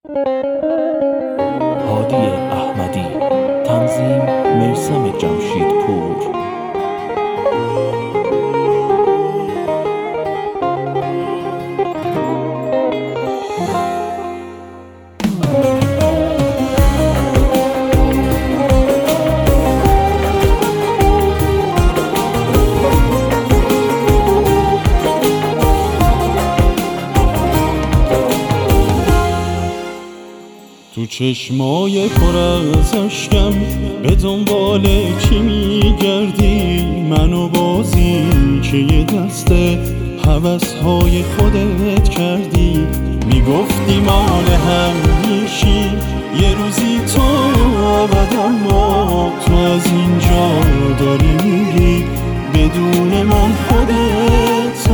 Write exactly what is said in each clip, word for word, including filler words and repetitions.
هادی احمدی. تنظیم میثم جمشیدپور. تو چشمای پر از اشکم به دنبال چی میگردی؟ منو بازی که یه دست هوس‌های خودت کردی. میگفتی مال هم میشی یه روزی تو ابد، اما تو از اینجا داری میری بدون من خودت.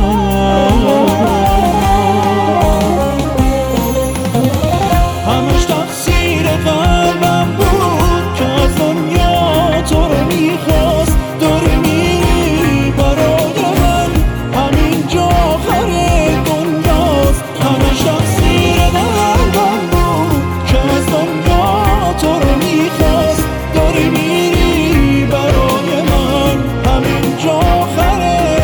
همش تقصیر قلبم بود که از دنیا تو رو میخواست. داری میری برای من، همینجا آخر دنیاست. همش تقصیر قلبم بود که از دنیا تو رو میخواست. داری میری برای من، همینجا آخر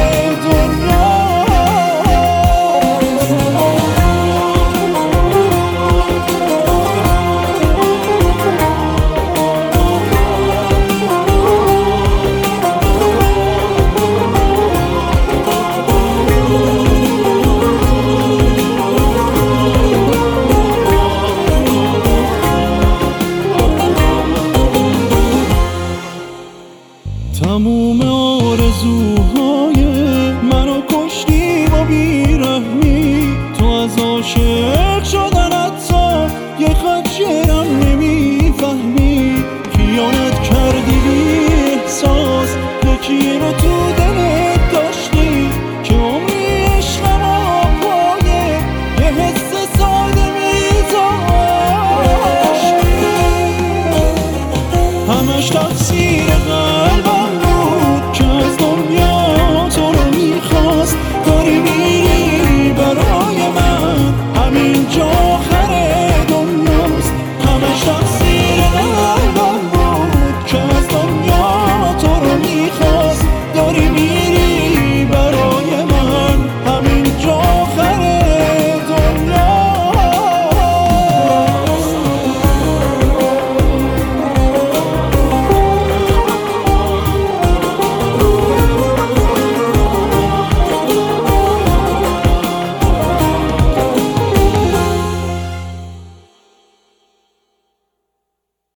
تموم آرزوهای منو کشتی با بیرحمی. تو از عاشق شدن حتی یه خط شعرم نمیفهمی. خیانت کردی بی احساس، یکی رو تو دلت داشتی که عمری عشقم پایه یه حس ساده میذاشت. همش تقصیر قلبم که از دنیا تو رو میخواست. داری میری برای من، همینجا